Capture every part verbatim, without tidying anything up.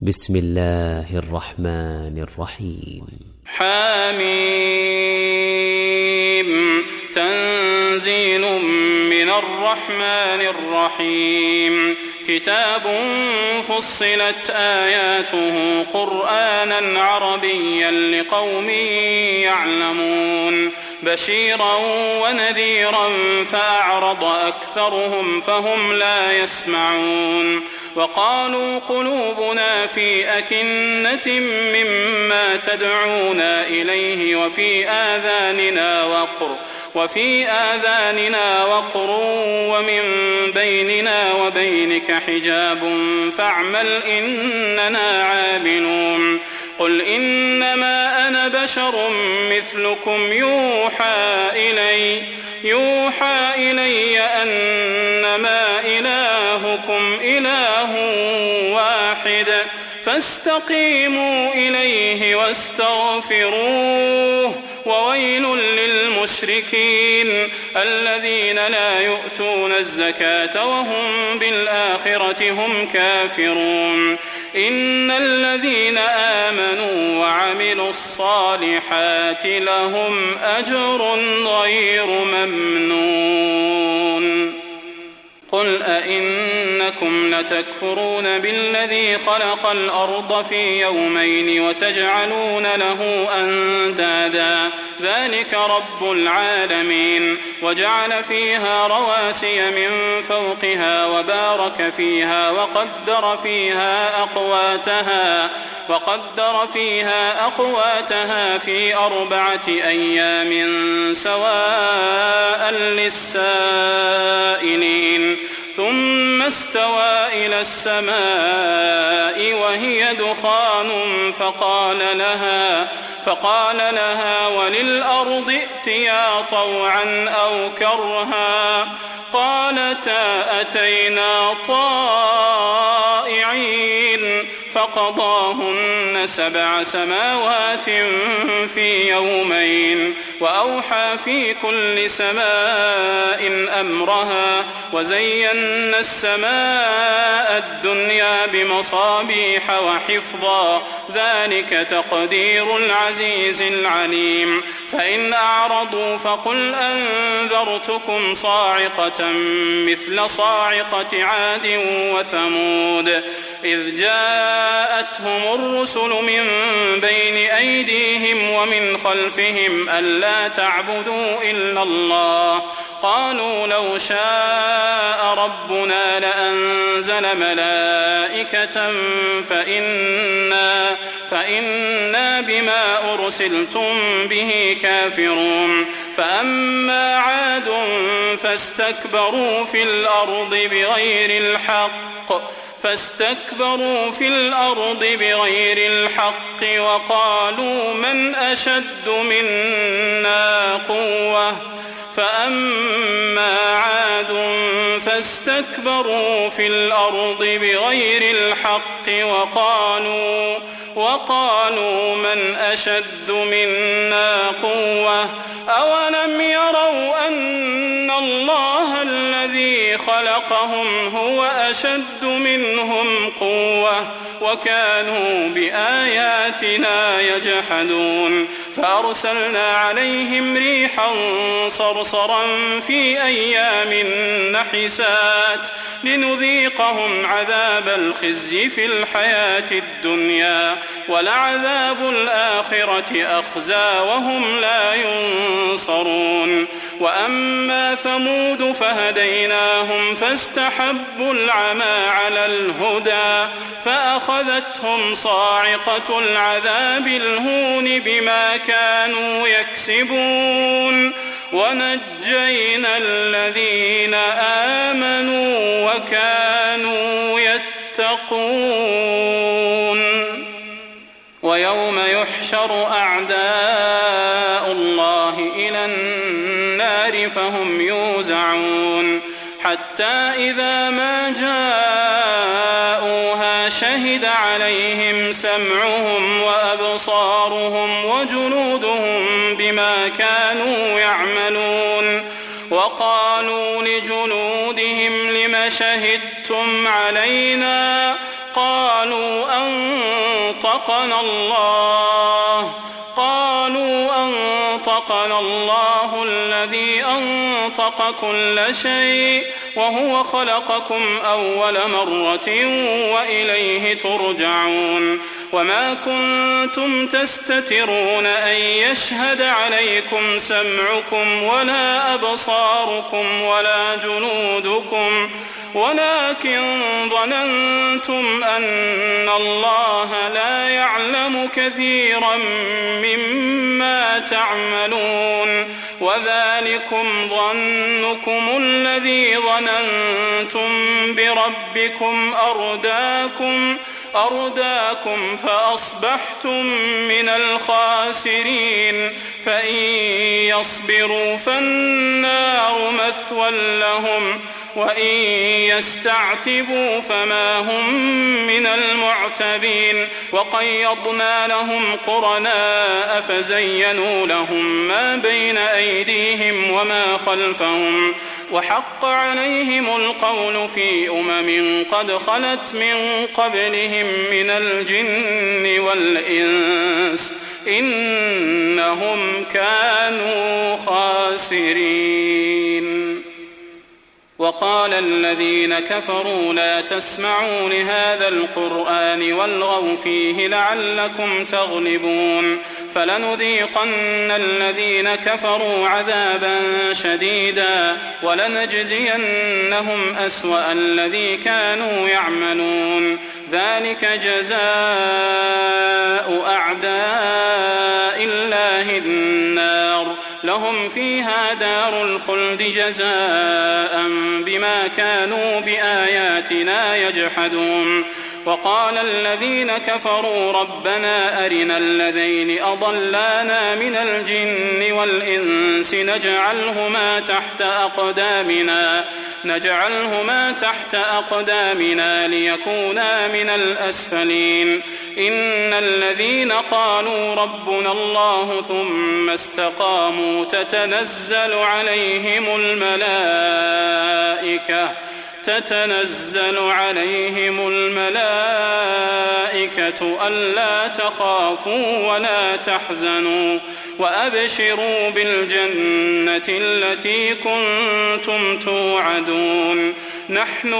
بسم الله الرحمن الرحيم. حميم تنزيل من الرحمن الرحيم. كتاب فصلت آياته قرآنا عربيا لقوم يعلمون بشيرا ونذيرا فأعرض أكثرهم فهم لا يسمعون. وقالوا قلوبنا في أكنة مما تدعونا إليه وفي آذاننا وقر وفي آذاننا وقر ومن بيننا وبينك حجاب فاعمل إننا عاملون. قل إنما أنا بشر مثلكم يوحى إلي يوحى إلي أنما إلهكم إله واحد فاستقيموا إليه واستغفروه. وويل للمشركين الذين لا يؤتون الزكاة وهم بالآخرة هم كافرون. إن الذين آمنوا وعملوا الصالحات لهم أجر غير ممنون. قل أئنكم لتكفرون بالذي خلق الأرض في يومين وتجعلون له أندادا ذلك رب العالمين. وجعل فيها رواسي من فوقها وبارك فيها وقدر فيها أقواتها وقدر فيها أقواتها في أربعة أيام سواء للسائلين. ثم استوى إلى السماء وهي دخان فقال لها فقال لها وللأرض ائتيا طوعا أو كرها قالتا أتينا طائعين. فقضاهن سبع سماوات في يومين وأوحى في كل سماء أمرها وزينا السماء الدنيا بمصابيح وحفظا ذلك تقدير العزيز العليم. فإن أعرضوا فقل أنذرتكم صاعقة مثل صاعقة عاد وثمود إذ جاءتهم الرسل من بين أيديهم ومن خلفهم ألا تعبدوا إلا الله قالوا لو شاء ربنا لأنزل ملائكة فإنا, فإنا بما أرسلتم به كافرون. فأما عاد فاستكبروا في الأرض بغير الحق فاستكبروا في الأرض بغير الحق وقالوا من أشد منا قوة. فأما عاد فاستكبروا في الأرض بغير الحق وقالوا وقالوا من أشد منا قوة. أولم يروا أن الله الذي خلقهم هو أشد منهم قوة وكانوا بآياتنا يجحدون. فأرسلنا عليهم ريحا صرصرا في أيام نحسات لنذيقهم عذاب الخزي في الحياة الدنيا ولعذاب الآخرة أخزى وهم لا ينصرون. وأما ثمود فهديناهم فاستحبوا العمى على الهدى فأخذتهم صاعقة العذاب الهون بما كانوا يكسبون. ونجينا الذين آمنوا وكانوا يتقون. ويوم يحشر أعداء الله إلى النار فهم يوزعون حتى إذا ما جاءوها شهد عليهم سمعهم وأبصارهم وجلودهم بما كانوا يعملون. وقالوا لجلودهم لم شهدتم علينا قالوا أن أنطقنا الله قالوا أنطقنا الله الذي أنطق كل شيء وهو خلقكم أول مرة وإليه ترجعون وما كنتم تستترون أن يشهد عليكم سمعكم ولا أبصاركم ولا جنودكم ولكن ظننتم أن الله لا يعلم كثيرا مما تعملون وذلكم ظنكم الذي ظننتم بربكم أرداكم أرداكم فأصبحتم من الخاسرين فإن يصبروا فالنار مثوى لهم وإن يستعتبوا فما هم من المعتبين وقيضنا لهم قرناء فزينوا لهم ما بين أيديهم وما خلفهم وحق عليهم القول في أمم قد خلت من قبلهم من الجن والإنس إنهم كانوا خاسرين. وقال الذين كفروا لا تسمعوا لهذا القرآن والغوا فيه لعلكم تغلبون فلنذيقن الذين كفروا عذابا شديدا ولنجزينهم أسوأ الذي كانوا يعملون ذلك جزاء أعداء الله النار لهم فيها دار الخلد جزاء بما كانوا بآياتنا يجحدون. وقال الذين كفروا ربنا أرنا الذين أضلانا من الجن والإنس نجعلهما تحت أقدامنا نجعلهما تحت أقدامنا ليكونا من الأسفلين إن الذين قالوا ربنا الله ثم استقاموا تتنزل عليهم الملائكة تتنزل عليهم الملائكة ألا تخافوا ولا تحزنوا وأبشروا بالجنة التي كنتم توعدون نحن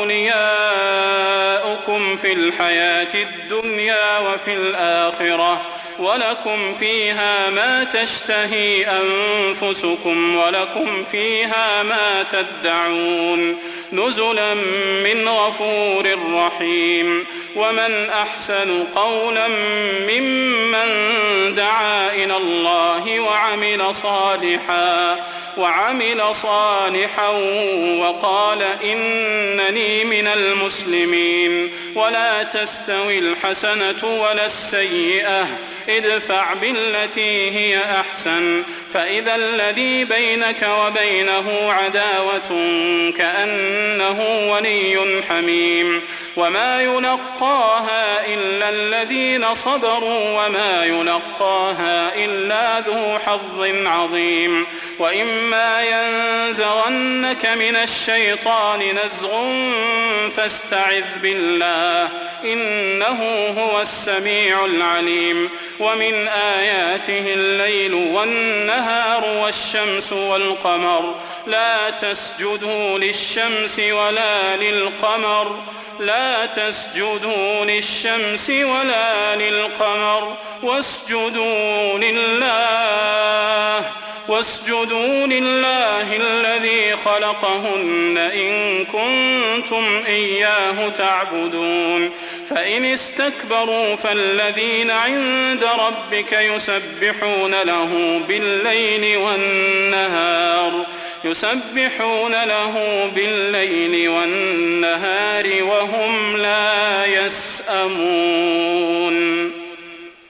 أولياؤكم في الحياة الدنيا وفي الآخرة ولكم فيها ما تشتهي أنفسكم ولكم فيها ما تدعون نزلا من غفور رحيم. ومن أحسن قولا ممن دعا إلى الله وعمل صالحا وعمل صالحا وقال إنني من المسلمين ولا تستوي الحسنة ولا السيئة ادفع بالتي هي أحسن فإذا الذي بينك وبينه عداوة كأنه ولي حميم وما يلقاها إلا الذين صبروا وما يلقاها إلا ذو حظ عظيم. وإما ينزغنك من الشيطان نزغ فاستعذ بالله إنه هو السميع العليم. ومن آياته الليل والنهار والشمس والقمر لا تسجدوا للشمس ولا للقمر لا تسجدوا للشمس ولا للقمر واسجدوا لله واسجدوا لله الذي خلقهن إن كنتم إياه تعبدون. فإن استكبروا فالذين عند ربك يسبحون له بالليل والنهار يسبحون له بالليل والنهار وهم لا يسأمون.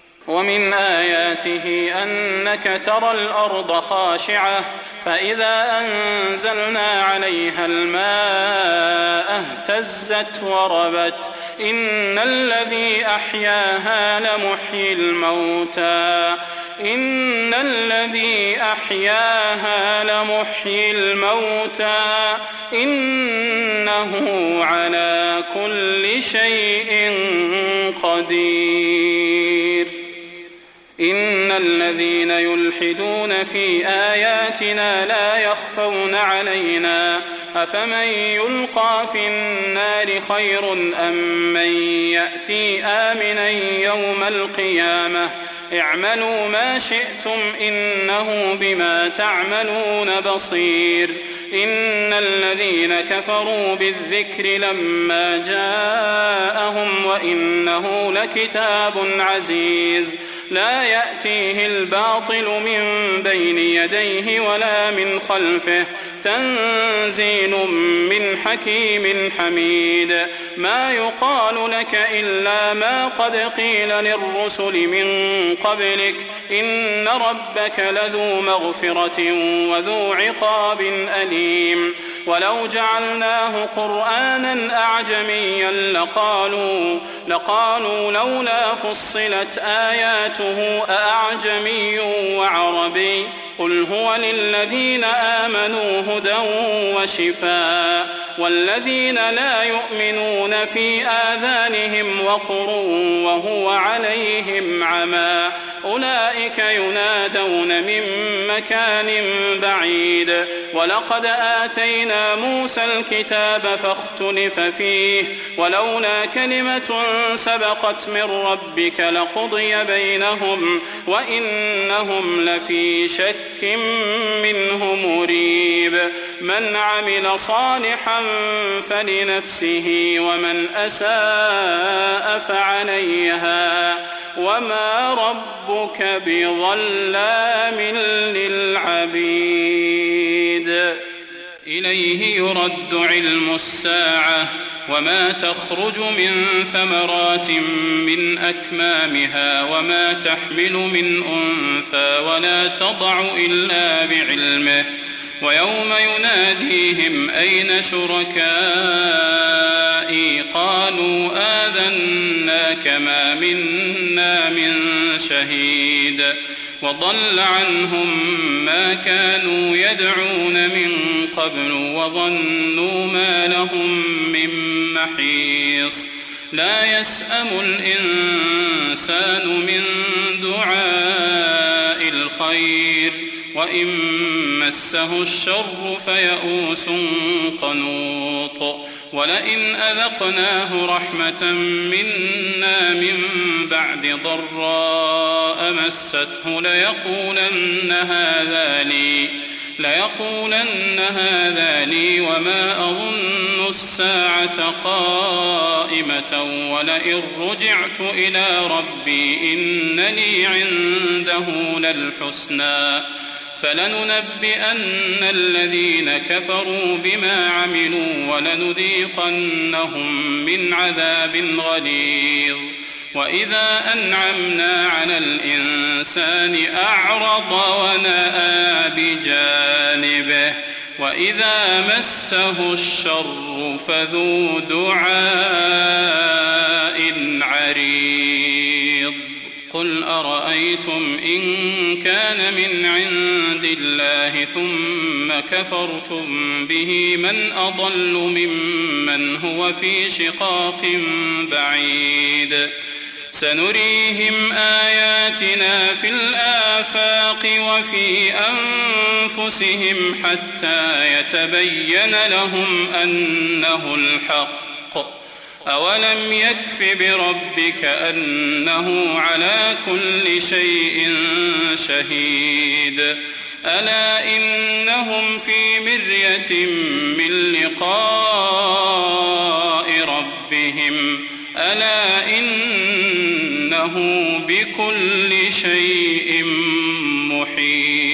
ومن آياته أنك ترى الأرض خاشعة فإذا أنزلنا عليها الماء اهتزت وربت إن الذي أحياها لمحيي الموتى إن الذي أحياها لمحيي الموتى إنه على كل شيء قدير. إن الذين يلحدون في آياتنا لا يخفون علينا أفمن يلقى في النار خير أم من يأتي آمنا يوم القيامة اعملوا ما شئتم إنه بما تعملون بصير. إن الذين كفروا بالذكر لما جاءهم وإنه لكتاب عزيز لا يأتيه الباطل من بين يديه ولا من خلفه تنزيل من حكيم حميد. ما يقال لك إلا ما قد قيل للرسل من قبلك إن ربك لذو مغفرة وذو عقاب أليم. ولو جعلناه قرآنا أعجميا لقالوا, لقالوا لولا فصلت آياته أأعجمي وعربي قل هو للذين آمنوا هدى وشفاء والذين لا يؤمنون في آذانهم وقر وهو عليهم عمى أولئك ينادون من مكان بعيد. ولقد آتينا موسى الكتاب فاختلف فيه ولولا كلمة سبقت من ربك لقضي بينهم وإنهم لفي شك منه مريب. من عمل صالحا فلنفسه ومن أساء فعليها وما ربك بظلام للعبيد. إليه يرد علم الساعة وما تخرج من ثمرات من أكمامها وما تحمل من أنثى ولا تضع إلا بعلمه ويوم يناديهم أين شركائي قالوا آذناك ما منا من شهيد وضل عنهم ما كانوا يدعون من قبل وظنوا ما لهم من محيص. لا يسأم الإنسان من دعاء الخير وإن مسه الشر فيئوس قنوط. ولئن أذقناه رحمة منا من بعد ضراء مسته ليقولن هذا لي ليقولن هذا لي وما أظن الساعة قائمة ولئن رجعت إلى ربي إن لي عنده للحسنى فلننبئن الذين كفروا بما عملوا ولنذيقنهم من عذاب غليظ. وإذا أنعمنا على الإنسان أعرض ونأى بجانبه وإذا مسه الشر فذو دعاء عريض. قل أرأيتم إن كان من عند الله ثم كفرتم به من أضل ممن هو في شقاق بعيد. سنريهم آياتنا في الآفاق وفي أنفسهم حتى يتبين لهم أنه الحق. أولم يكف بربك أنه على كل شيء شهيد. ألا إنهم في مرية من لقاء ربهم ألا إنه بكل شيء محيط.